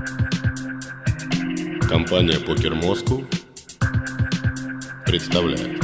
Компания Покер Москву представляет.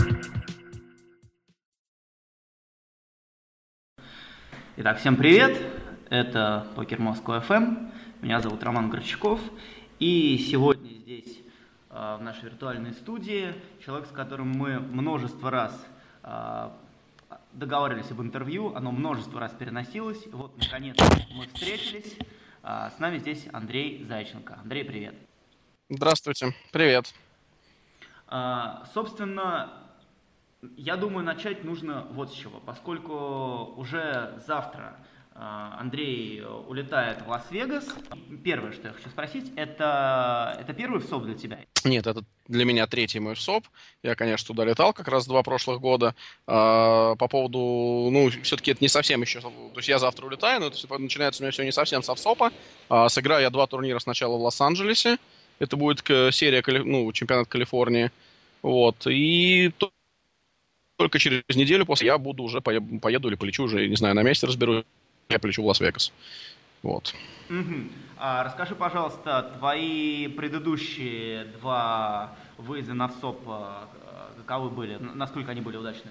Итак, всем привет! Это Покер Москва FM. Меня зовут Роман Горчаков. И сегодня здесь, в нашей виртуальной студии, человек, с которым мы множество раз договаривались об интервью, оно множество раз переносилось. Вот, наконец, мы встретились. С нами здесь Андрей Зайченко. Андрей, привет. Здравствуйте, привет. Собственно, я думаю, начать нужно вот с чего. Поскольку уже завтра Андрей улетает в Лас-Вегас. Первое, что я хочу спросить, это первый ВСОП для тебя? Нет, это для меня третий мой ВСОП. Я, конечно, туда летал как раз 2 прошлых года. По поводу, все-таки это не совсем еще... То есть я завтра улетаю, но это начинается у меня все не совсем со ВСОПа. Сыграю я 2 турнира сначала в Лос-Анджелесе. Это будет серия, чемпионат Калифорнии. Вот. И только через неделю после я буду уже поеду или полечу уже, не знаю, на месте разберусь. Я полечу в Лас-Вегас. Вот. Угу. Расскажи, пожалуйста, твои предыдущие 2 выезда на ВСОП каковы были? Насколько они были удачными?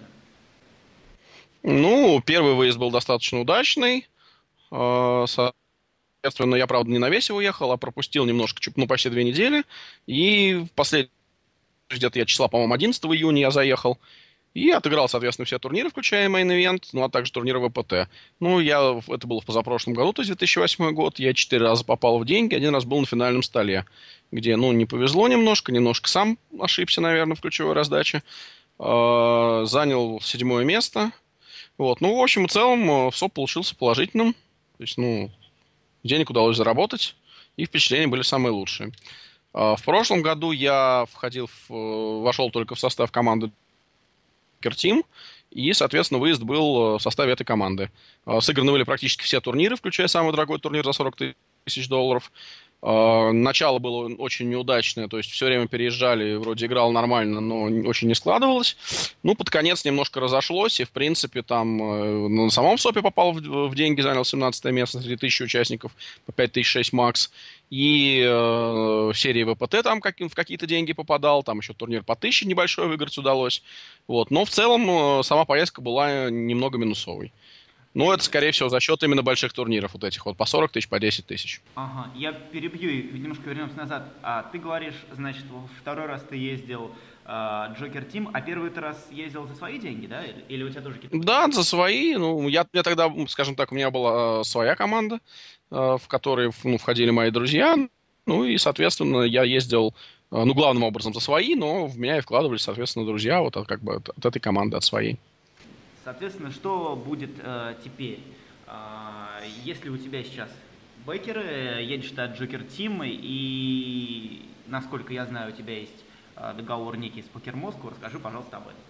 Первый выезд был достаточно удачный. Соответственно, я, правда, не на весь его уехал, а пропустил немножко, почти 2 недели. И в последний, где-то я числа, по-моему, 11 июня я заехал. И отыграл, соответственно, все турниры, включая Main Event, а также турниры ВПТ. Это было в позапрошлом году, то есть 2008 год. Я 4 раза попал в деньги, 1 раз был на финальном столе, где, не повезло немножко сам ошибся, наверное, в ключевой раздаче. Занял 7-е место. Вот. В общем и целом, ВСОП получился положительным. То есть, денег удалось заработать, и впечатления были самые лучшие. В прошлом году я вошел только в состав команды Team, и, соответственно, выезд был в составе этой команды. Сыграны были практически все турниры, включая самый дорогой турнир за $40 тысяч. Начало было очень неудачное, то есть все время переезжали, вроде играл нормально, но очень не складывалось. Под конец немножко разошлось, и, в принципе, там на самом СОПе попал в деньги, занял 17 место среди 1000 участников, по 5006 макс. И в серии ВПТ там в какие-то деньги попадал, там еще турнир по 1000 небольшой выиграть удалось. Вот. Но в целом сама поездка была немного минусовой. Это, скорее всего, за счет именно больших турниров вот этих вот по 40 тысяч, по 10 тысяч. Ага, я перебью и немножко вернемся назад. Ты говоришь, значит, второй раз ты ездил Джокер Тим, а первый раз ездил за свои деньги, да? Или у тебя тоже какие-то... Да, за свои. Я тогда, скажем так, у меня была своя команда, в которой входили мои друзья. И, соответственно, я ездил, главным образом за свои, но в меня и вкладывались, соответственно, друзья от этой команды, от своей. Соответственно, что будет теперь? Если у тебя сейчас бэкеры, едешь ты от Джокер Тим, и, насколько я знаю, у тебя есть договор некий с Покер Москву, расскажи, пожалуйста, об этом.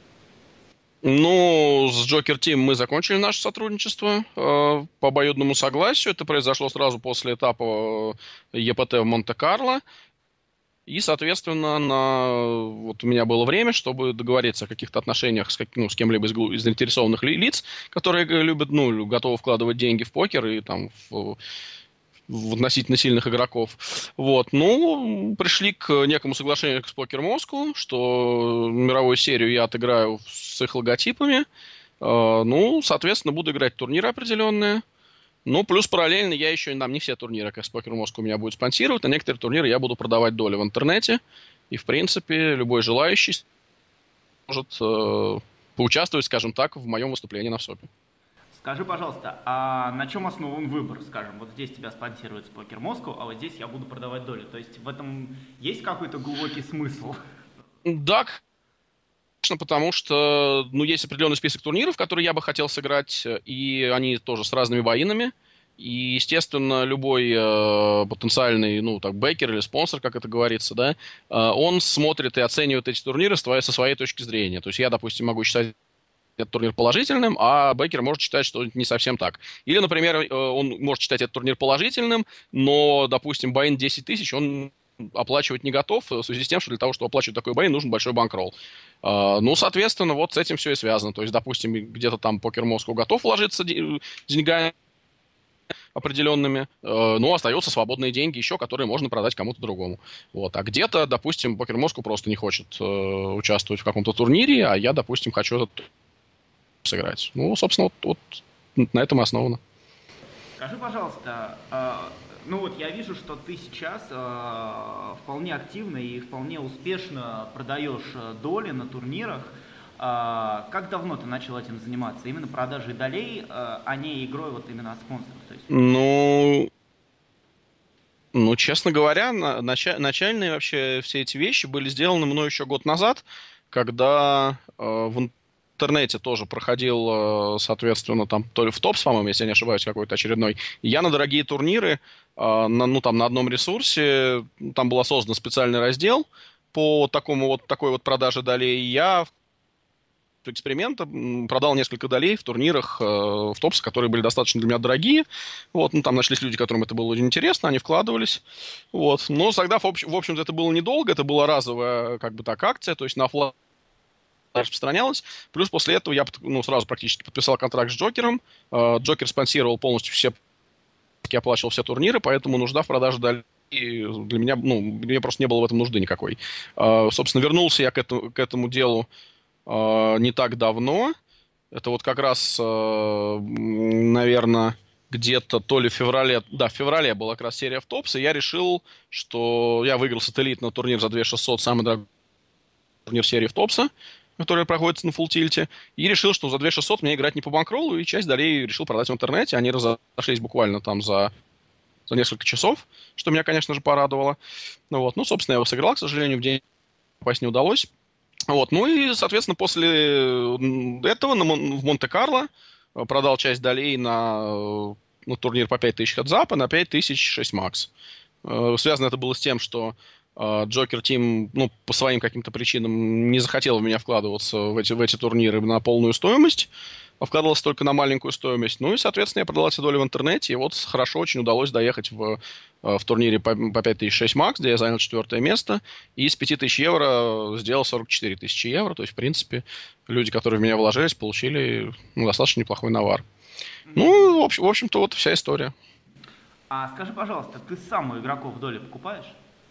С Джокер Тим мы закончили наше сотрудничество по обоюдному согласию. Это произошло сразу после этапа ЕПТ в Монте-Карло. И, соответственно, у меня было время, чтобы договориться о каких-то отношениях с кем-либо из заинтересованных лиц, которые любят, готовы вкладывать деньги в покер и там в относительно сильных игроков. Вот. Пришли к некому соглашению с Покер Москву, что мировую серию я отыграю с их логотипами. Соответственно, буду играть турниры определенные. Плюс параллельно я еще не все турниры, как с Покер Москву, меня будет спонсировать, а некоторые турниры я буду продавать доли в интернете. И, в принципе, любой желающий может поучаствовать, скажем так, в моем выступлении на ВСОПе. Скажи, пожалуйста, а на чем основан выбор, скажем, вот здесь тебя спонсирует Покер Москву, а вот здесь я буду продавать доли? То есть в этом есть какой-то глубокий смысл? Да, потому что, есть определенный список турниров, которые я бы хотел сыграть, и они тоже с разными буy-инами. И, естественно, любой потенциальный, бэкер или спонсор, как это говорится, да, он смотрит и оценивает эти турниры со своей точки зрения. То есть я, допустим, могу считать этот турнир положительным, а бэкер может считать, что не совсем так. Или, например, он может считать этот турнир положительным, но, допустим, буy-ин 10 тысяч он оплачивать не готов, в связи с тем, что для того, чтобы оплачивать такой буy-ин, нужен большой банкролл. Соответственно, вот с этим все и связано. То есть, допустим, где-то там Покер Москву готов вложиться деньгами определенными, но остаются свободные деньги еще, которые можно продать кому-то другому. Вот. А где-то, допустим, Покер Москва просто не хочет участвовать в каком-то турнире, а я, допустим, хочу этот сыграть. Ну, собственно, вот на этом и основано. Скажи, пожалуйста, ну вот я вижу, что ты сейчас вполне активно и вполне успешно продаешь доли на турнирах. Как давно ты начал этим заниматься? Именно продажей долей, а не игрой вот именно от спонсоров? То есть... Ну, честно говоря, начальные вообще все эти вещи были сделаны мной еще год назад, когда в интернете тоже проходил, соответственно, там то ли в ТОПС, по-моему, если я не ошибаюсь, какой-то очередной. И я на дорогие турниры, там на одном ресурсе, там был создан специальный раздел по такой вот продаже долей. И я эксперимента продал несколько долей в турнирах в ТОПС, которые были достаточно для меня дорогие. Вот, ну, там нашлись люди, которым это было очень интересно, они вкладывались. Вот. Но тогда, в общем-то, это было недолго, это была разовая, как бы так, акция, то есть на офлайн распространялась. Плюс после этого я сразу практически подписал контракт с Джокером. Джокер спонсировал полностью все, я оплачивал все турниры, поэтому нужда в продаже долей для меня, мне просто не было в этом нужды никакой. Собственно, вернулся я к этому делу не так давно. Это вот как раз, наверное, где-то то ли в феврале... Да, в феврале была как раз серия в ТОПС, и я решил, что я выиграл сателлит на турнир за 2600, самый дорогой турнир серии в ТОПСа, который проходит на фулл-тильте, и решил, что за 2600 мне играть не по банкроллу, и часть долей решил продать в интернете. Они разошлись буквально там за несколько часов, что меня, конечно же, порадовало. Ну, собственно, я его сыграл, к сожалению, в день попасть не удалось. Вот, ну и, соответственно, после этого в Монте-Карло продал часть долей на турнир по 5000 Heads-Up и на 5000 6 Max. Связано это было с тем, что Joker Team, по своим каким-то причинам не захотел в меня вкладываться в эти турниры на полную стоимость, а вкладывался только на маленькую стоимость. Ну и, соответственно, я продал эти доли в интернете, и вот хорошо очень удалось доехать в турнире по 5006 Max, где я занял 4 место, и с 5000 евро сделал 44 тысячи евро. То есть, в принципе, люди, которые в меня вложились, получили достаточно неплохой навар. Ну, в общем-то, вот вся история. А скажи, пожалуйста, ты сам у игроков доли покупаешь?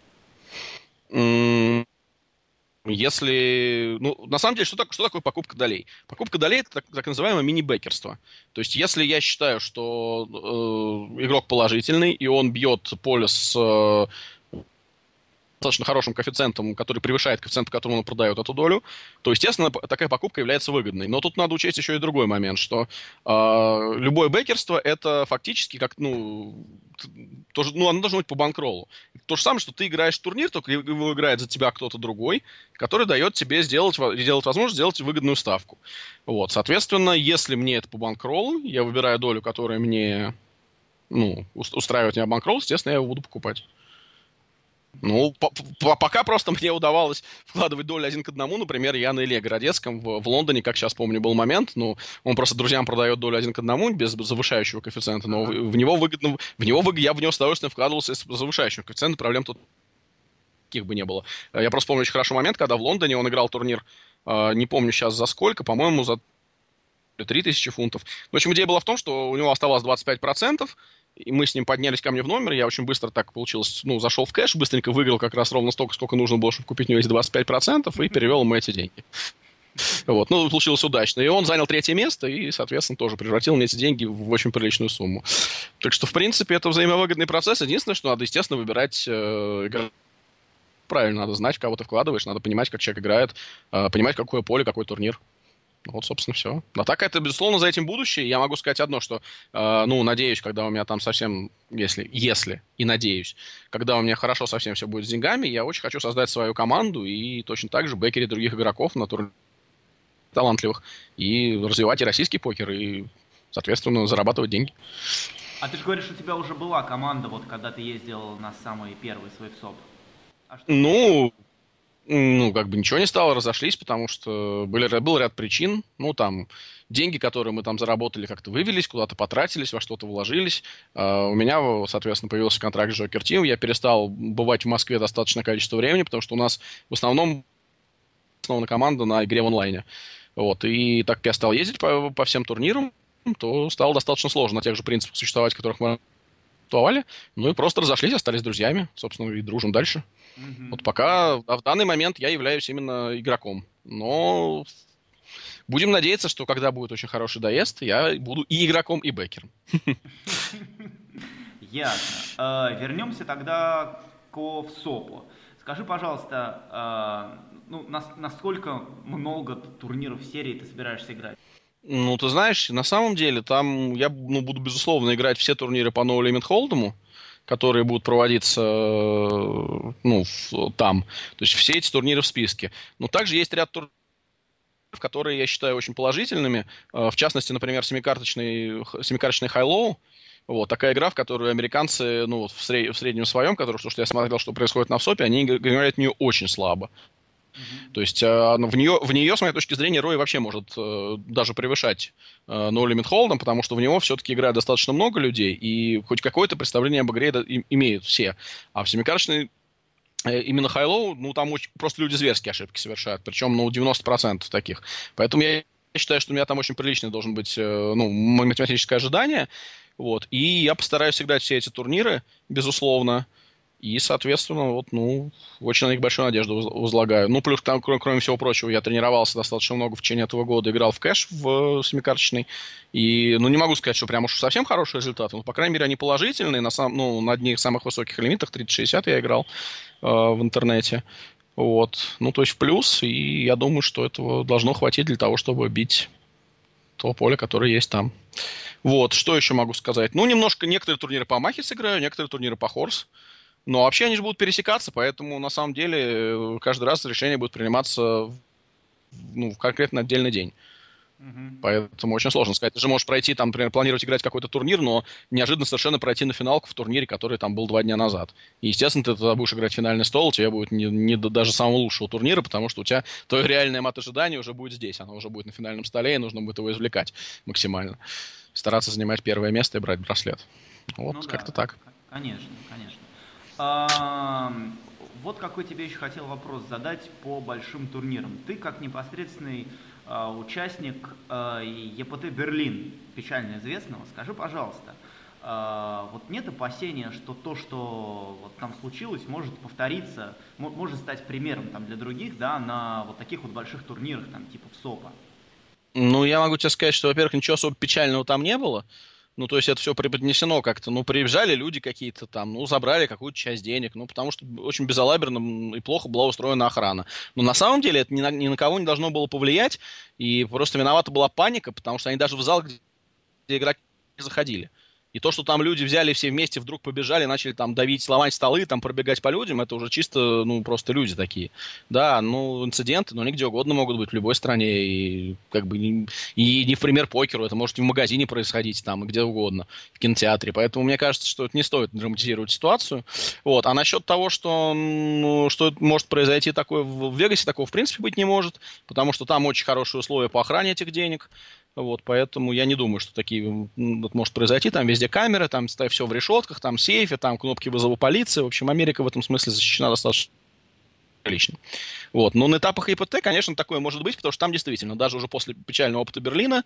Если... на самом деле, что такое покупка долей? Покупка долей — это так называемое мини-бекерство. То есть, если я считаю, что игрок положительный, и он бьет поле с достаточно хорошим коэффициентом, который превышает коэффициент, по которому он продает эту долю, то, естественно, такая покупка является выгодной. Но тут надо учесть еще и другой момент, что любое бекерство — это фактически как, оно должно быть по банкроллу. То же самое, что ты играешь в турнир, только его играет за тебя кто-то другой, который дает тебе делать возможность сделать выгодную ставку. Вот, соответственно, если мне это по банкроллу, я выбираю долю, которая мне, устраивает меня банкролл, естественно, я его буду покупать. Пока просто мне удавалось вкладывать доли 1:1. Например, я на Илье Городецком в Лондоне, как сейчас помню, был момент. Он просто друзьям продает долю 1:1 без завышающего коэффициента, но в него выгодно, я в него с удовольствием вкладывался с завышающим коэффициентом, проблем тут никаких бы не было. Я просто помню очень хороший момент, когда в Лондоне он играл турнир, не помню сейчас за сколько, по-моему, за 3000 фунтов. В общем, идея была в том, что у него оставалось 25%, и мы с ним поднялись ко мне в номер, я очень быстро так получилось, зашел в кэш, быстренько выиграл как раз ровно столько, сколько нужно было, чтобы купить у него эти 25%, и перевел ему эти деньги. Вот, получилось удачно. И он занял 3 место, и, соответственно, тоже превратил мне эти деньги в очень приличную сумму. Так что, в принципе, это взаимовыгодный процесс. Единственное, что надо, естественно, выбирать правильно, надо знать, в кого ты вкладываешь, надо понимать, как человек играет, понимать, какое поле, какой турнир. Вот, собственно, все. А так это, безусловно, за этим будущее. Я могу сказать одно, что, надеюсь, когда у меня там совсем, если, и надеюсь, когда у меня хорошо совсем все будет с деньгами, я очень хочу создать свою команду и точно так же бэкерить других игроков на турнире талантливых, и развивать и российский покер, и, соответственно, зарабатывать деньги. А ты же говоришь, что у тебя уже была команда, вот когда ты ездил на самый первый свой ВСОП. Как бы ничего не стало, разошлись, потому что был ряд причин. Деньги, которые мы там заработали, как-то вывелись, куда-то потратились, во что-то вложились. У меня, соответственно, появился контракт с Joker Team. Я перестал бывать в Москве достаточное количество времени, потому что у нас в основном основана команда на игре в онлайне. Вот. И так как я стал ездить по всем турнирам, то стало достаточно сложно на тех же принципах существовать, которых мы существовали. Ну и просто разошлись, остались друзьями, собственно, и дружим дальше. Вот Мгм. пока в данный момент я являюсь именно игроком. Но будем надеяться, что когда будет очень хороший доезд, я буду и игроком, и бэкером. Ясно. Вернемся тогда к СОПу. Скажи, пожалуйста, ну, насколько много турниров в серии ты собираешься играть? Ну, ты знаешь, на самом деле, там я буду, безусловно, играть все турниры по No Limit Hold'ему, которые будут проводиться там. То есть все эти турниры в списке. Но также есть ряд турниров, которые я считаю очень положительными. В частности, например, семикарточный High-Low. Вот, такая игра, в которую американцы, ну, вот в среднем своем, которую, что я смотрел, что происходит на ВСОПе, они играют в нее очень слабо. Мгм. То есть в нее, с моей точки зрения, Рой вообще может даже превышать No Limit Hold'em, потому что в него все-таки играет достаточно много людей, и хоть какое-то представление об игре имеют все. А в семикарточной именно High-Low, ну, там просто люди зверские ошибки совершают, причем, ну, 90% таких. Поэтому я считаю, что у меня там очень приличный должен быть, математическое ожидание, вот, и я постараюсь играть все эти турниры, безусловно, и, соответственно, вот, ну, очень на них большую надежду возлагаю. Ну, плюс, там, кроме всего прочего, я тренировался достаточно много в течение этого года, играл в кэш в семикарточный. И, ну, не могу сказать, что прям уж совсем хорошие результаты, но, по крайней мере, они положительные. На одних самых высоких лимитах, 30-60 я играл в интернете. Вот. Ну, то есть в плюс, и я думаю, что этого должно хватить для того, чтобы бить то поле, которое есть там. Вот, что еще могу сказать? Ну, немножко, некоторые турниры по Махе сыграю, некоторые турниры по Хорс. Но вообще они же будут пересекаться, поэтому на самом деле каждый раз решение будет приниматься в конкретно отдельный день. Мгм. Поэтому очень сложно сказать. Ты же можешь пройти, там, например, планировать играть какой-то турнир, но неожиданно совершенно пройти на финалку в турнире, который там был 2 дня назад. И, естественно, ты тогда будешь играть финальный стол, у тебя будет не даже самого лучшего турнира, потому что у тебя твое реальное мат-ожидание уже будет здесь, оно уже будет на финальном столе, и нужно будет его извлекать максимально. Стараться занимать первое место и брать браслет. Ну Вот, да, как-то так. конечно, конечно. Ам, Вот какой тебе еще хотел вопрос задать по большим турнирам. Ты как непосредственный участник ЕПТ Берлин, печально известного, скажи, пожалуйста, вот нет опасения, что то, что вот там случилось, может повториться, может стать примером там для других, да, на вот таких вот больших турнирах, там, типа в СОПа? Ну, я могу тебе сказать, что, во-первых, ничего особо печального там не было. Ну, то есть это все преподнесено как-то. Ну, приезжали люди какие-то там, ну, забрали какую-то часть денег. Ну, потому что очень безалаберно и плохо была устроена охрана. Но на самом деле это ни на кого не должно было повлиять. И просто виновата была паника, потому что они даже в зал, где игроки заходили. И то, что там люди взяли все вместе, вдруг побежали, начали там давить, ломать столы, там пробегать по людям, это уже чисто, ну, просто люди такие. Да, ну, инциденты, ну, они где угодно могут быть, в любой стране, и как бы и не в пример покеру, это может и в магазине происходить, там, и где угодно, в кинотеатре. Поэтому мне кажется, что это не стоит драматизировать ситуацию. Вот. А насчет того, что, ну, что может произойти такое в Вегасе, такого в принципе быть не может, потому что там очень хорошие условия по охране этих денег. Вот, поэтому я не думаю, что такие вот может произойти. Там везде камеры, там все в решетках, там сейфы, там кнопки вызова полиции. В общем, Америка в этом смысле защищена достаточно лично. Вот. Но на этапах ИПТ, конечно, такое может быть, потому что там действительно, даже уже после печального опыта Берлина,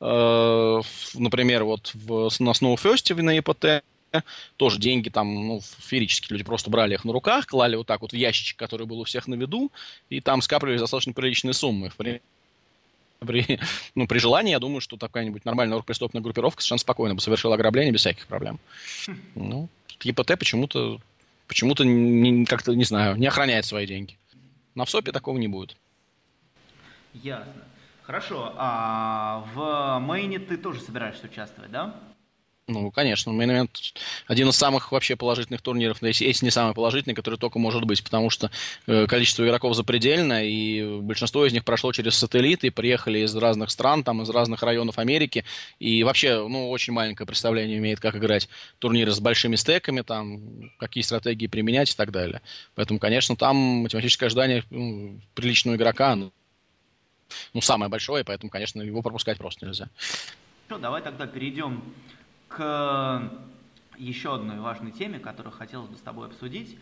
например, вот на Snowfest на ИПТ, тоже деньги там, ну, феерически люди просто брали их на руках, клали вот так вот в ящичек, который был у всех на виду, и там скапливались достаточно приличные суммы. При желании, я думаю, что какая-нибудь нормальная преступная группировка совершенно спокойно бы совершила ограбление без всяких проблем. Ну, ЕПТ почему-то как-то, не знаю, не охраняет свои деньги. На ВСОПе такого не будет. Ясно. Хорошо, а в мейне ты тоже собираешься участвовать, да? Ну, конечно, Main Event один из самых вообще положительных турниров, если не самый положительный, который только может быть, потому что количество игроков запредельно, и большинство из них прошло через сателлиты, приехали из разных стран, там, из разных районов Америки, и вообще, ну, очень маленькое представление имеет, как играть турниры с большими стеками, там, какие стратегии применять и так далее. Поэтому, конечно, там математическое ожидание приличного игрока, ну, самое большое, поэтому, конечно, его пропускать просто нельзя. Ну, давай тогда перейдем к еще одной важной теме, которую хотелось бы с тобой обсудить.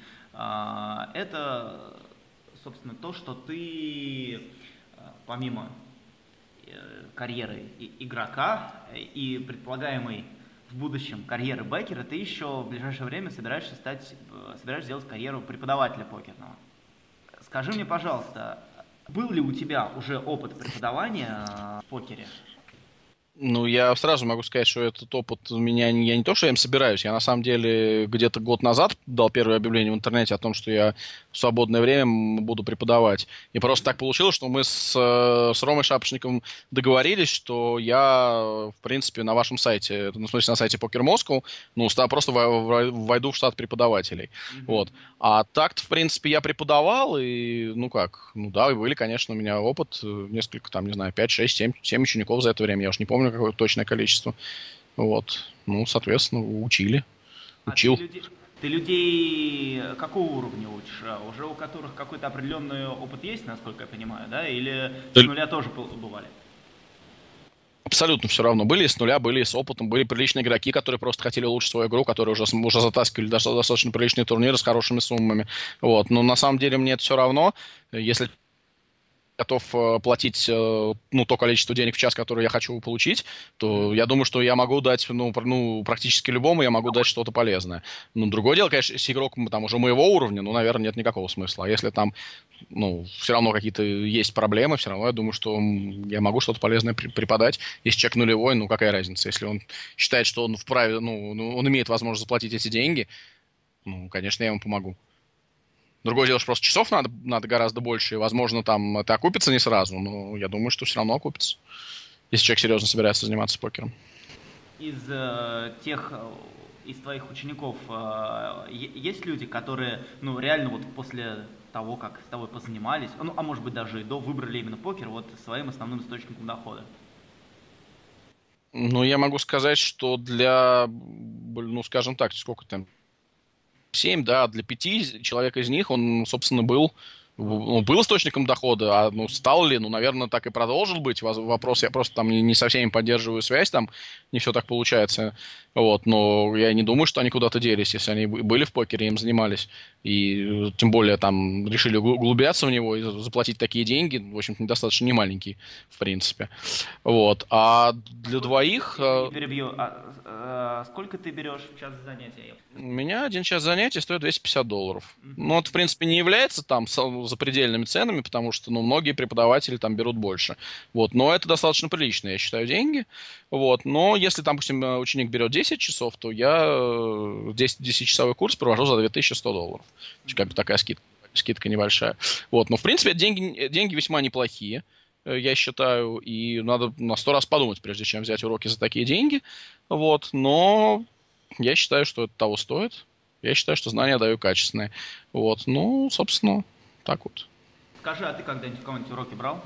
Это, собственно, то, что ты помимо карьеры игрока и предполагаемой в будущем карьеры бэкера, ты еще в ближайшее время собираешься сделать карьеру преподавателя покерного. Скажи мне, пожалуйста, был ли у тебя уже опыт преподавания в покере? Ну, я сразу могу сказать, что этот опыт у меня, я не то, что я им собираюсь, я на самом деле где-то год назад дал первое объявление в интернете о том, что я в свободное время буду преподавать. И просто так получилось, что мы с Ромой Шапошниковым договорились, что я, в принципе, на вашем сайте, ну, в смысле, на сайте Poker Moscow, ну, просто войду в штат преподавателей. Mm-hmm. Вот. А так-то, в принципе, я преподавал, и, ну как, ну да, и были, конечно, у меня опыт, несколько, там, не знаю, 5, 6, 7 учеников за это время, я уж не помню, какое точное количество. Вот. Ну, соответственно, учили. Учил. Ты людей какого уровня учишь? Уже у которых какой-то определенный опыт есть, насколько я понимаю, да? Или с нуля тоже бывали? Абсолютно все равно. Были и с нуля, были и с опытом, были приличные игроки, которые просто хотели улучшить свою игру, которые уже затаскивали достаточно приличные турниры с хорошими суммами. Вот. Но на самом деле мне это все равно. Если готов платить то количество денег в час, которое я хочу получить, то я думаю, что я могу дать, практически любому я могу дать что-то полезное. Ну, другое дело, конечно, если игрок там уже моего уровня, наверное, нет никакого смысла. А если там, все равно какие-то есть проблемы, все равно я думаю, что я могу что-то полезное преподать. Если человек нулевой, какая разница? Если он считает, что он вправе, он имеет возможность заплатить эти деньги, конечно, я ему помогу. Другое дело, что просто часов надо гораздо больше, и, возможно, там это окупится не сразу, но я думаю, что все равно окупится, если человек серьезно собирается заниматься покером. Из твоих учеников есть люди, которые, реально вот после того, как с тобой позанимались, а может быть даже и до, выбрали именно покер своим основным источником дохода? Я могу сказать, что для, скажем так, сколько там, 7, да, для 5 человек из них он, собственно, был источником дохода, а стал ли, наверное, так и продолжил быть. Вопрос, я просто там не со всеми поддерживаю связь, там не все так получается. Вот, но я не думаю, что они куда-то делись, если они были в покере, им занимались. И тем более там решили углубляться в него и заплатить такие деньги, в общем-то, достаточно немаленькие, в принципе. Вот. А для двоих... Перебью. Сколько ты берешь в час занятия? У меня 1 час занятий стоит $250. Mm-hmm. Это, в принципе, не является там запредельными ценами, потому что, многие преподаватели там берут больше. Вот. Но это достаточно приличные, я считаю, деньги. Вот. Но если, там, допустим, ученик берет 10 часов, то я 10-часовой курс провожу за $2100. Как бы такая скидка небольшая. Вот. Но, в принципе, деньги весьма неплохие, я считаю, и надо на 100 раз подумать, прежде чем взять уроки за такие деньги. Вот. Но я считаю, что это того стоит. Я считаю, что знания даю качественные. Вот. Собственно, так вот. Скажи, а ты когда-нибудь у кого-нибудь уроки брал?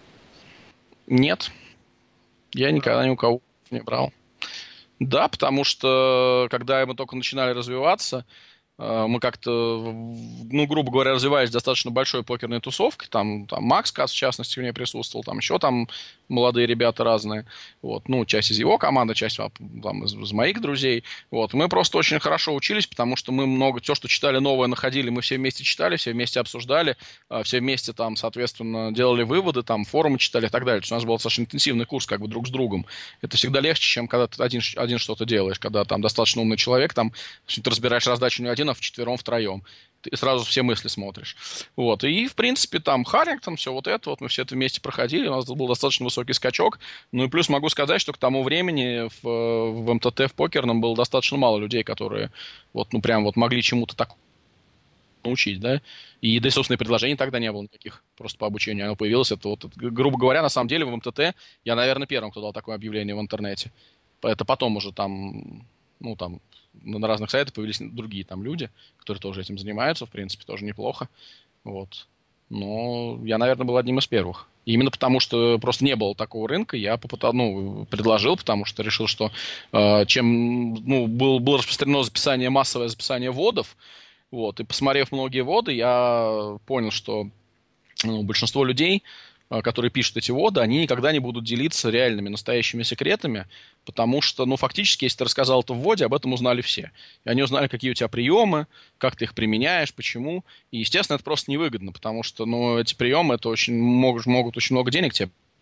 Нет. Я никогда ни у кого не брал. Да, потому что, когда мы только начинали развиваться, мы как-то, грубо говоря, развивались в достаточно большой покерной тусовке. Там Макс Кац, в частности, в ней присутствовал. Там еще молодые ребята разные. Вот. Часть из его команды, часть там, из моих друзей. Вот. Мы просто очень хорошо учились, потому что мы много, все, что читали новое, находили, мы все вместе читали, все вместе обсуждали, все вместе там, соответственно, делали выводы, там, форумы читали и так далее. То есть у нас был достаточно интенсивный курс как бы друг с другом. Это всегда легче, чем когда ты один что-то делаешь, когда там достаточно умный человек, там, ты разбираешь раздачу не один, а вчетвером-втроем. Ты сразу все мысли смотришь. Вот. И, в принципе, там Харрингтон, все это, мы все это вместе проходили, у нас был достаточно высокий скачок. И плюс могу сказать, что к тому времени в МТТ, в покерном, было достаточно мало людей, которые могли чему-то так научить, да. И, собственно, и предложений тогда не было никаких, просто по обучению. Оно появилось, грубо говоря, на самом деле, в МТТ я, наверное, первым, кто дал такое объявление в интернете. Это потом уже там, на разных сайтах появились другие там люди, которые тоже этим занимаются, в принципе, тоже неплохо. Вот. Но я, наверное, был одним из первых. И именно потому, что просто не было такого рынка, я предложил, потому что решил, что чем было распространено массовое записание вводов, вот, и посмотрев многие вводы, я понял, что большинство людей, которые пишут эти вводы, они никогда не будут делиться реальными, настоящими секретами, потому что, фактически, если ты рассказал это в вводе, об этом узнали все. И они узнали, какие у тебя приемы, как ты их применяешь, почему. И, естественно, это просто невыгодно, потому что, эти приемы, это могут очень много денег тебе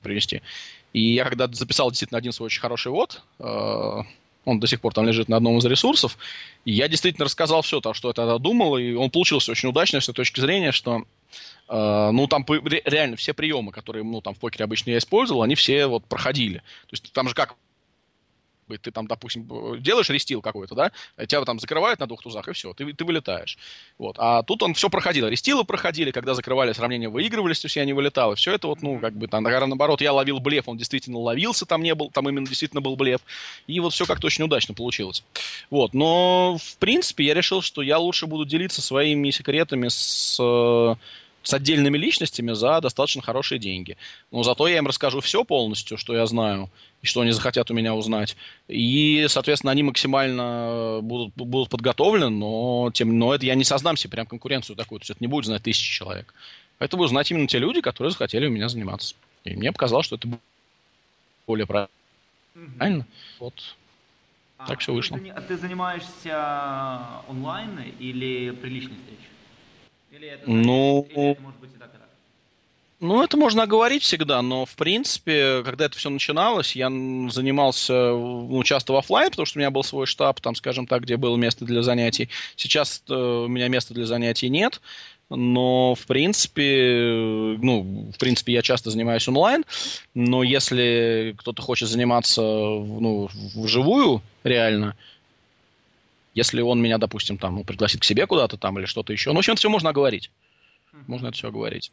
привести. И я когда записал действительно один свой очень хороший ввод, он до сих пор там лежит на одном из ресурсов, и я действительно рассказал все, то, что я тогда думал, и он получился очень удачный с той точки зрения, что ну, там реально все приемы, которые, ну, там в покере обычно я использовал, они все вот проходили. То есть там же как ты там, допустим, делаешь рестил какой-то, да, тебя там закрывают на 2 тузах, и все, ты вылетаешь. Вот. А тут он все проходил. Рестилы проходили, когда закрывали сравнения, выигрывались, то есть я не вылетал. И все это вот, ну, как бы там, наоборот, я ловил блеф, он действительно ловился, там не был, там именно действительно был блеф. И вот все как-то очень удачно получилось. Вот. Но, в принципе, я решил, что я лучше буду делиться своими секретами с отдельными личностями за достаточно хорошие деньги. Но зато я им расскажу все полностью, что я знаю, и что они захотят у меня узнать. И, соответственно, они максимально будут подготовлены, но это я не создам себе прям конкуренцию такую. То есть это не будет знать 1000 человек. Это будут знать именно те люди, которые захотели у меня заниматься. И мне показалось, что это более правильно. Вот. Так все вышло. А ты занимаешься онлайн или при личной встрече? Или это может быть и так, и так? Ну, это можно оговорить всегда, но, в принципе, когда это все начиналось, я занимался, ну, часто в офлайн, потому что у меня был свой штаб, там, скажем так, где было место для занятий. Сейчас у меня места для занятий нет, но, в принципе, я часто занимаюсь онлайн, но если кто-то хочет заниматься, ну, вживую, реально, если он меня, допустим, там, ну, пригласит к себе куда-то там или что-то еще. Ну, в общем, это все можно оговорить. Можно это все оговорить.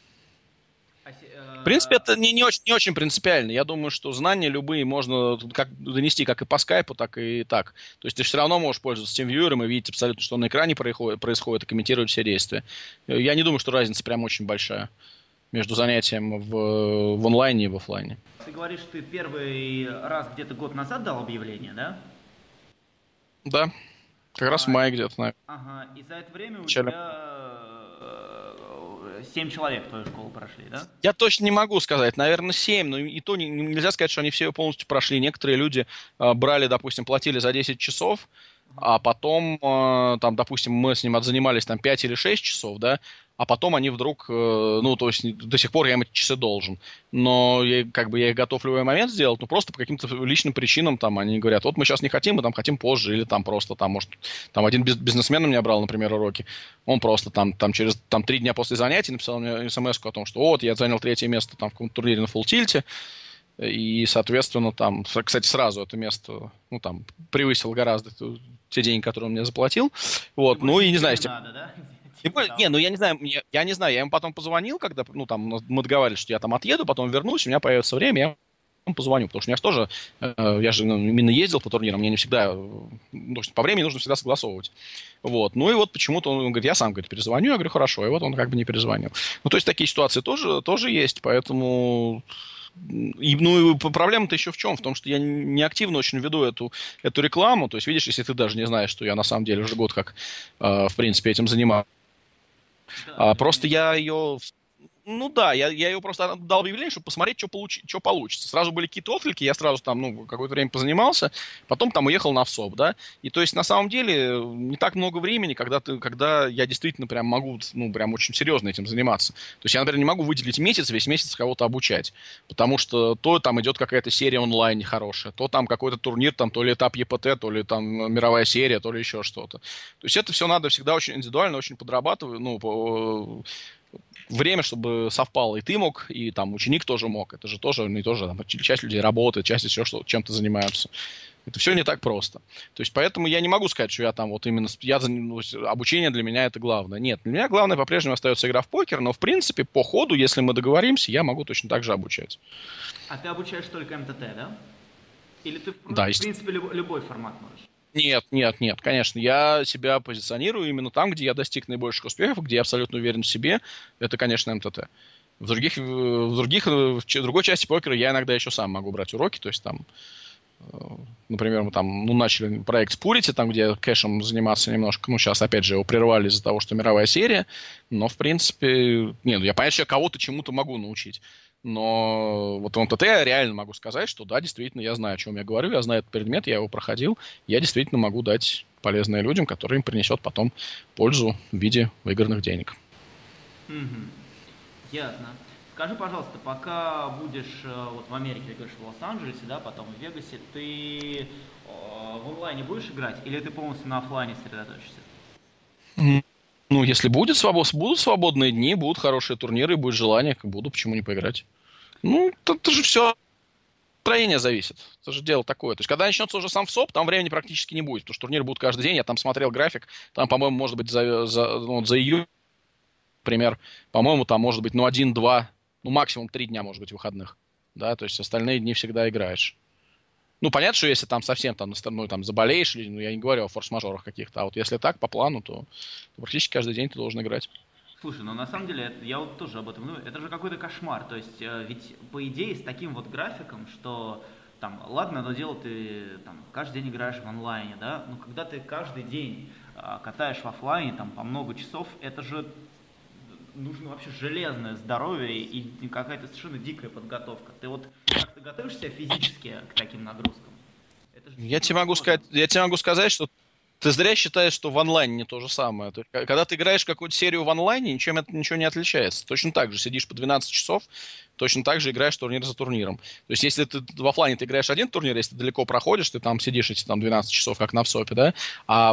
В принципе, это не очень принципиально. Я думаю, что знания любые можно донести как и по скайпу, так и так. То есть ты все равно можешь пользоваться TeamViewer и видеть абсолютно, что на экране происходит, и комментировать все действия. Я не думаю, что разница прям очень большая между занятием в онлайне и в офлайне. Ты говоришь, ты первый раз где-то год назад дал объявление, да? Да. Как раз в мае где-то, наверное. Ага, и за это время у тебя 7 человек в твою школу прошли, да? Я точно не могу сказать, наверное, 7, но и то нельзя сказать, что они все полностью прошли. Некоторые люди брали, допустим, платили за 10 часов, а потом, там, допустим, мы с ним занимались там 5 или 6 часов, да, а потом они вдруг, ну, то есть до сих пор я им эти часы должен. Но я их готов в любой момент сделать, но просто по каким-то личным причинам там они говорят, вот мы сейчас не хотим, мы там хотим позже, или там просто там, может, там один бизнесмен у меня брал, например, уроки, он просто там через 3 дня после занятий написал мне смс-ку о том, что вот, я занял 3-е место там в каком-то турнире на фулл-тильте, и, соответственно, там, кстати, сразу это место, ну, там, превысил гораздо те деньги, которые он мне заплатил. Вот, ну, и не знаю, надо, да? Ну я не знаю, я ему потом позвонил, когда, ну, там, мы договаривались, что я там отъеду, потом вернусь, у меня появится время, я ему позвоню, потому что у меня же тоже, я же именно ездил по турнирам, мне не всегда, по времени нужно всегда согласовывать. Вот, ну и вот почему-то он говорит, я сам, говорит, перезвоню, я говорю, хорошо, и вот он как бы не перезвонил. Ну, то есть такие ситуации тоже есть, поэтому... И проблема-то еще в чем? В том, что я не активно очень веду эту рекламу. То есть, видишь, если ты даже не знаешь, что я на самом деле уже год как, в принципе, этим занимаюсь. Просто я ее... Ну да, я ее просто дал объявление, чтобы посмотреть, что получится. Сразу были какие-то отклики, я сразу там, ну, какое-то время позанимался, потом там уехал на ВСОП, да. И то есть, на самом деле, не так много времени, когда я действительно прям могу, ну, прям очень серьезно этим заниматься. То есть я, например, не могу выделить весь месяц кого-то обучать, потому что то там идет какая-то серия онлайн хорошая, то там какой-то турнир, там то ли этап ЕПТ, то ли там мировая серия, то ли еще что-то. То есть это все надо всегда очень индивидуально, очень подрабатывать, ну, время, чтобы совпало, и ты мог, и там ученик тоже мог. Это же тоже, не тоже, там, часть людей работает, часть еще чем-то занимаются. Это все не так просто. То есть, поэтому я не могу сказать, что я там вот именно... обучение для меня это главное. Нет, для меня главное по-прежнему остается игра в покер, но, в принципе, по ходу, если мы договоримся, я могу точно так же обучать. А ты обучаешь только МТТ, да? Или ты, да, в принципе, любой формат можешь? Нет, конечно. Я себя позиционирую именно там, где я достиг наибольших успехов, где я абсолютно уверен в себе. Это, конечно, МТТ. В другой части покера я иногда еще сам могу брать уроки. То есть там, например, мы там начали проект Spurity, там, где кэшем заниматься немножко. Ну, сейчас, опять же, его прервали из-за того, что мировая серия. Но, в принципе, я понятно, что я кого-то чему-то могу научить. Но вот в МТТ я реально могу сказать, что да, действительно, я знаю, о чем я говорю, я знаю этот предмет, я его проходил, я действительно могу дать полезное людям, которые им принесет потом пользу в виде выигранных денег. Ясно. Скажи, пожалуйста, пока будешь вот в Америке, ты говоришь, в Лос-Анджелесе, да, потом в Вегасе, ты в онлайне будешь играть или ты полностью на оффлайне сосредоточишься? Ну, если будут свободные дни, будут хорошие турниры, будет желание, как буду, почему не поиграть? Ну, это же все настроение зависит. Это же дело такое. То есть, когда начнется уже сам ВСОП, там времени практически не будет, потому что турниры будут каждый день. Я там смотрел график, там, по-моему, может быть, за июнь, например, по-моему, там может быть, 1-2, максимум 3 дня, может быть, выходных. Да, то есть остальные дни всегда играешь. Ну, понятно, что если там совсем там, там заболеешь, или, я не говорю о форс-мажорах каких-то, а вот если так, по плану, то практически каждый день ты должен играть. Слушай, ну на самом деле, я вот тоже об этом думаю, это же какой-то кошмар. То есть, ведь по идее с таким вот графиком, что там, ладно, но дело ты там каждый день играешь в онлайне, да, но когда ты каждый день катаешь в оффлайне там по много часов, это же нужно вообще железное здоровье и какая-то совершенно дикая подготовка. Ты вот как-то готовишься физически к таким нагрузкам? Это же Я тебе могу сказать, что ты зря считаешь, что в онлайне не то же самое. То есть, когда ты играешь какую-то серию в онлайне, ничего не отличается. Точно так же сидишь по 12 часов, точно так же играешь турнир за турниром. То есть, если ты в офлайне ты играешь один турнир, если ты далеко проходишь, ты там сидишь эти там 12 часов, как на ВСОПе, да, а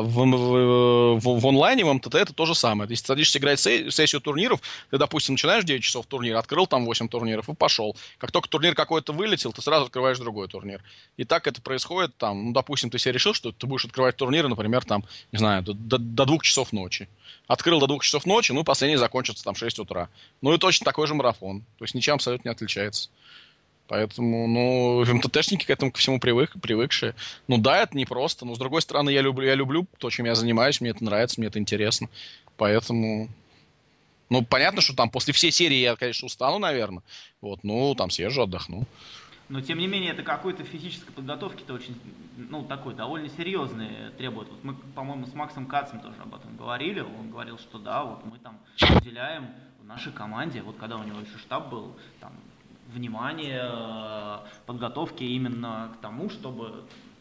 в онлайне в МТТ это то же самое. Если ты садишься играть сессию турниров, ты, допустим, начинаешь 9 часов турнир, открыл там 8 турниров и пошел. Как только турнир какой-то вылетел, ты сразу открываешь другой турнир. И так это происходит там, допустим, ты себе решил, что ты будешь открывать турниры, например, там, не знаю, до 2 часов ночи. Открыл до 2 часов ночи, последний закончится там в 6 утра. И точно такой же марафон. То есть ничем абсолютно не отличается. Поэтому, МТТшники к этому ко всему привыкшие. Да, это непросто, но с другой стороны, я люблю то, чем я занимаюсь, мне это нравится, мне это интересно. Поэтому, понятно, что там после всей серии я, конечно, устану, наверное. Там съезжу, отдохну. Но, тем не менее, это какой-то физической подготовки-то очень, такой, довольно серьезный требует. Вот мы, по-моему, с Максом Кацем тоже об этом говорили. Он говорил, что да, вот мы там уделяем в нашей команде, вот когда у него еще штаб был, там, внимание подготовке именно к тому, чтобы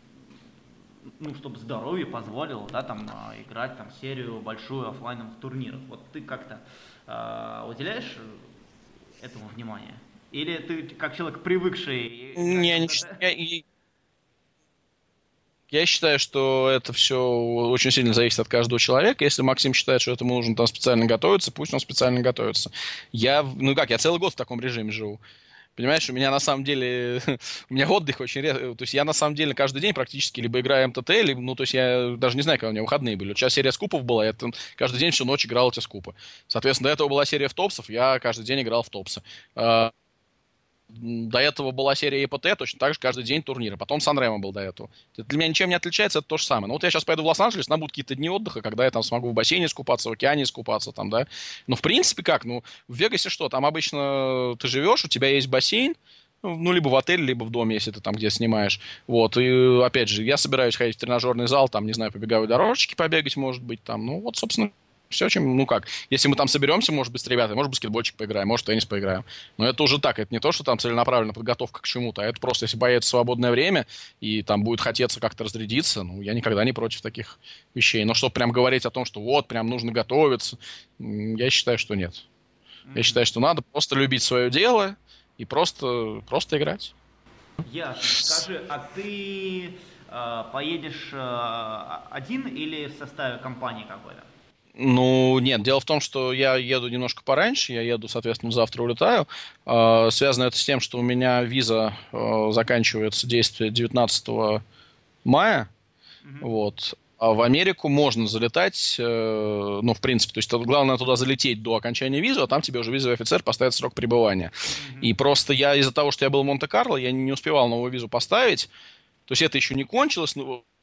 здоровье позволило, да, там, играть там серию большую оффлайновых турниров. Вот ты как-то уделяешь этому внимание? Или ты как человек привыкший? Я считаю, что это все очень сильно зависит от каждого человека. Если Максим считает, что этому нужно там специально готовиться, пусть он специально готовится. Я целый год в таком режиме живу. Понимаешь, у меня на самом деле, у меня отдых очень редко. То есть я на самом деле каждый день практически либо играю МТТ, либо, то есть я даже не знаю, когда у меня выходные были. Вот сейчас серия скупов была, я там каждый день всю ночь играл эти скупы. Соответственно, до этого была серия в топсов, я каждый день играл в топсы. До этого была серия ЕПТ, точно так же каждый день турниры. Потом Сан-Ремо был до этого. Это для меня ничем не отличается, это то же самое. Я сейчас поеду в Лос-Анджелес, нам будут какие-то дни отдыха, когда я там смогу в бассейне искупаться, в океане искупаться, там, да. Но в принципе как? В Вегасе что? Там обычно ты живешь, у тебя есть бассейн, либо в отеле, либо в доме, если ты там где снимаешь. И опять же, я собираюсь ходить в тренажерный зал, там, не знаю, по беговой дорожечке побегать, может быть, там. Собственно, все, чем, если мы там соберемся, может быть, с ребятами, может быть, баскетбольчик поиграем, может, теннис поиграем. Но это уже так, это не то, что там целенаправленная подготовка к чему-то, а это просто, если появится свободное время, и там будет хотеться как-то разрядиться, я никогда не против таких вещей. Но чтобы прям говорить о том, что прям нужно готовиться, я считаю, что нет. Я считаю, что надо просто любить свое дело и просто играть. Ясно. Скажи, а ты поедешь один или в составе компании какой-то? Нет, дело в том, что я еду немножко пораньше, я еду, соответственно, завтра улетаю. Связано это с тем, что у меня виза заканчивается действие 19 мая, А в Америку можно залетать, в принципе, то есть главное туда залететь до окончания визы, а там тебе уже визовый офицер поставит срок пребывания. И просто я из-за того, что я был в Монте-Карло, я не успевал новую визу поставить, то есть это еще не кончилось,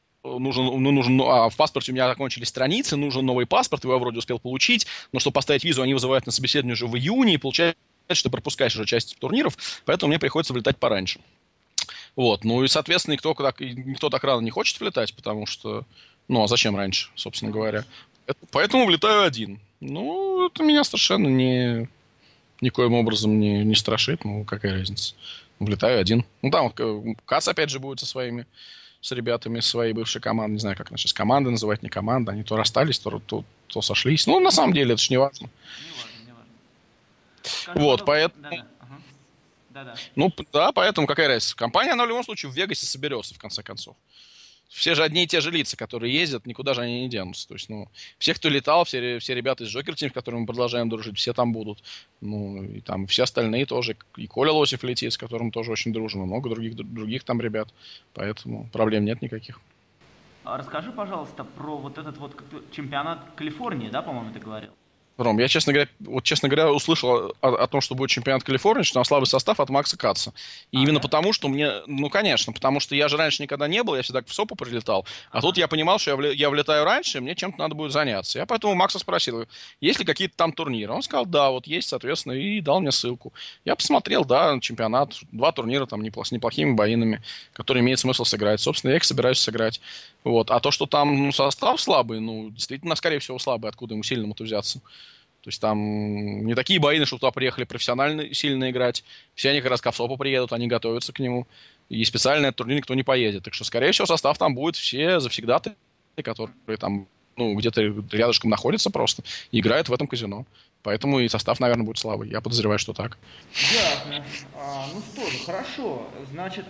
в паспорте у меня закончились страницы, нужен новый паспорт, его я вроде успел получить, но чтобы поставить визу, они вызывают на собеседование уже в июне, и получается, что ты пропускаешь уже часть турниров, поэтому мне приходится вылетать пораньше. И, соответственно, никто так рано не хочет влетать, потому что, а зачем раньше, собственно говоря. Поэтому влетаю один. Это меня совершенно никоим образом не страшит, какая разница. Влетаю один. Там Кац опять же будет с ребятами своей бывшей команды, не знаю, как она сейчас команды называть, не команда, они то расстались, то сошлись. На самом деле, это ж не важно. Не важно. Скажи, Вот, пожалуйста. поэтому... Да-да. Ага. Да-да. Ну, да, поэтому какая разница? Компания, она в любом случае в Вегасе соберется, в конце концов. Все же одни и те же лица, которые ездят, никуда же они не денутся. То есть, ну, все, кто летал, все ребята из Joker Team, с которыми мы продолжаем дружить, все там будут. Ну, и там все остальные тоже. И Коля Лосев летит, с которым тоже очень дружно. Много других там ребят. Поэтому проблем нет никаких. Расскажи, пожалуйста, про вот этот вот чемпионат Калифорнии, да, по-моему, ты говорил? Ром, я, честно говоря, услышал о том, что будет чемпионат Калифорнии, что там слабый состав от Макса Катца. И именно да? потому, что мне... Ну, конечно, потому что я же раньше никогда не был, я всегда в СОПу прилетал. А тут я понимал, что я влетаю раньше, и мне чем-то надо будет заняться. Я поэтому Макса спросил, есть ли какие-то там турниры. Он сказал, да, вот есть, соответственно, и дал мне ссылку. Я посмотрел, да, чемпионат, 2 турнира там с неплохими боинами, которые имеет смысл сыграть. Собственно, я их собираюсь сыграть. Вот. А то, что там состав слабый, ну, действительно, скорее всего, слабый, откуда ему сильному-то взяться. То есть там не такие боины, что туда приехали профессионально сильно играть. Все они как раз к Овсопу приедут, они готовятся к нему. И специально этот турнир никто не поедет. Так что, скорее всего, состав там будет все завсегдаты, которые там, ну, где-то рядышком находятся просто и играют в этом казино. Поэтому и состав, наверное, будет слабый. Я подозреваю, что так. Ясно. Ну что же, хорошо. Значит,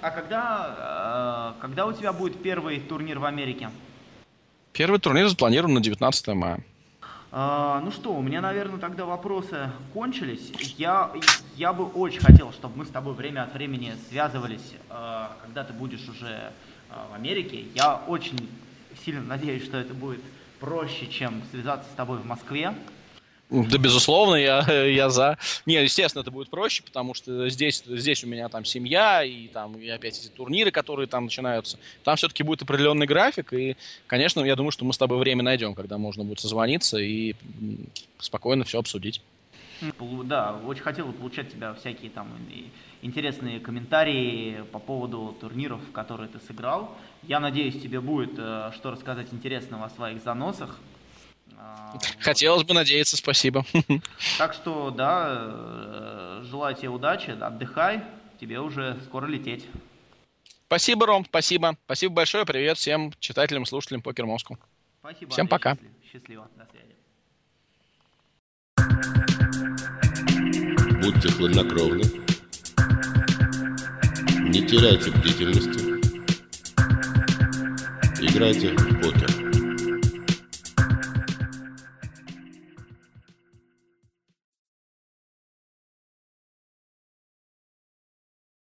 а когда у тебя будет первый турнир в Америке? Первый турнир запланирован на 19 мая. Ну что, у меня, наверное, тогда вопросы кончились. Я бы очень хотел, чтобы мы с тобой время от времени связывались, когда ты будешь уже в Америке. Я очень сильно надеюсь, что это будет проще, чем связаться с тобой в Москве. Да, безусловно, я за. Не, естественно, это будет проще, потому что здесь у меня там семья, и там и опять эти турниры, которые там начинаются. Там все-таки будет определенный график, и, конечно, я думаю, что мы с тобой время найдем, когда можно будет созвониться и спокойно все обсудить. Да, очень хотел бы получать от тебя всякие там интересные комментарии по поводу турниров, в которые ты сыграл. Я надеюсь, тебе будет что рассказать интересного о своих заносах. Хотелось бы надеяться, спасибо. Так что, да, желаю тебе удачи, отдыхай, тебе уже скоро лететь. Спасибо, Ром, спасибо. Спасибо большое, привет всем читателям, слушателям Покер Москву. Спасибо. Всем Андрей, пока. Счастливо, до связи. Будьте хладнокровны. Не теряйте бдительности. Играйте в покер.